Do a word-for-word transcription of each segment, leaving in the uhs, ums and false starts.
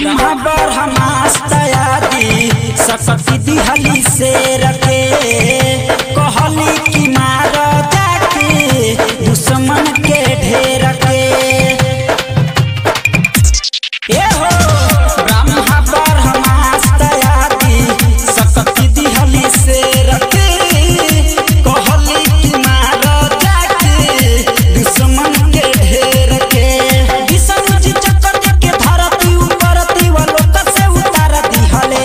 ब्रह्मा ब्रह्मास्त्रयादि सकती दिहली से रखे कहली की मार जाके दुश्मन के ढेर के ए हो ब्रह्मा ब्रह्मास्त्रयादि सकती दिहली से रखे कहली की मार जाके दुश्मन के ढेर के विष्णु जी चक्कर के धरती ऊपर तिवलोक से उतार दिहले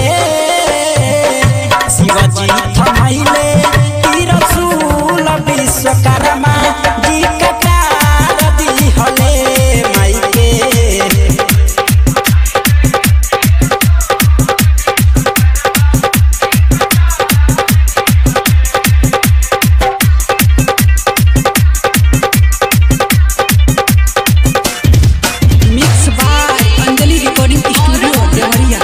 शिवजी थमैले त्रिशूल विश्वकर्मा जी कटार दिहले माई के mix by Anjali recording studio Deoria.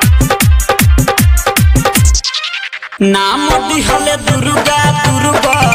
नाम दिहले दुर्गा दुर्गा